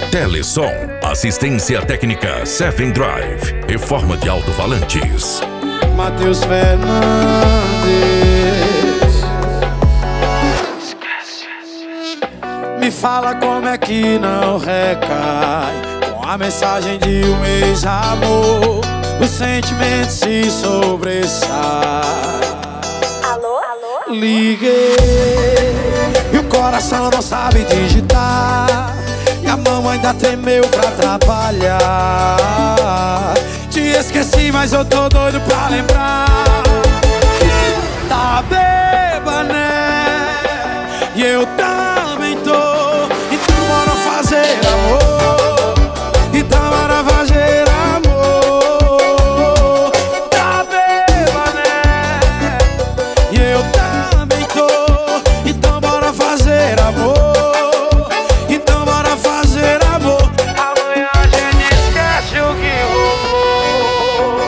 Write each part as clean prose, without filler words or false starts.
Telesom, assistência técnica Seven Drive, reforma de alto-falantes. Matheus Fernandes. Me fala como é que não recai com a mensagem de um ex-amor. O sentimento se sobressai. Alô, alô? Liguei e o coração não sabe digitar, e a mão ainda tremeu pra atrapalhar. Te esqueci, mas eu tô doido pra lembrar. Tá beba, né? E eu também tô. Então bora fazer amor. Então bora fazer amor. Tá beba, né? E eu também tô. Então bora fazer amor. Então bora fazer amor. Amanhã a gente esquece o que rolou.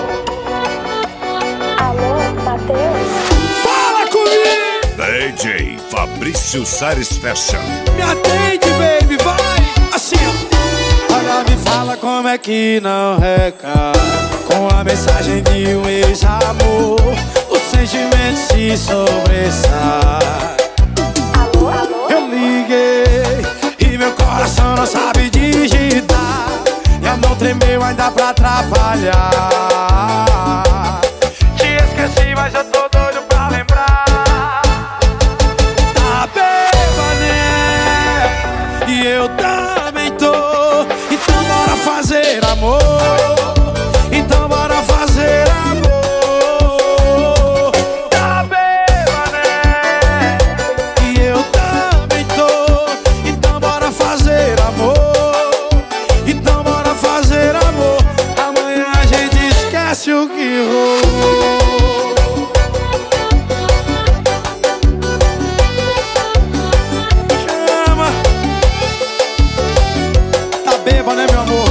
Alô, Matheus? Fala comigo! DJ Fabrício Sares Fashion. Me atende, baby, vai! Assim, ó. Olha, me fala como é que não recai com a mensagem de um ex-amor. O sentimento se sobressai. Alô, alô? Eu liguei e meu coração não sabe digitar, e a mão tremeu ainda pra atrapalhar. Te esqueci, mas eu tô doido pra lembrar. Tá beba, né? E eu também tô. Então bora fazer amor. Então bora fazer amor. Tá beba, né? E eu também tô. Então bora fazer amor. Então bora fazer amor. Amanhã a gente esquece o que rolou. Chama. Tá beba, né, meu amor?